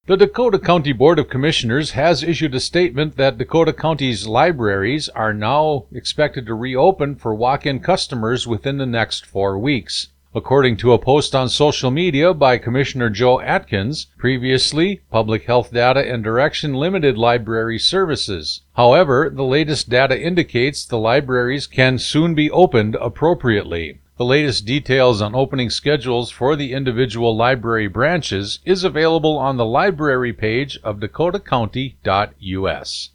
The Dakota County Board of Commissioners has issued a statement that Dakota County's libraries are now expected to reopen for walk-in customers within the next 4 weeks. According to a post on social media by Commissioner Joe Atkins, previously, public health data and direction limited library services. However, the latest data indicates the libraries can soon be opened appropriately. The latest details on opening schedules for the individual library branches is available on the library page of dakotacounty.us.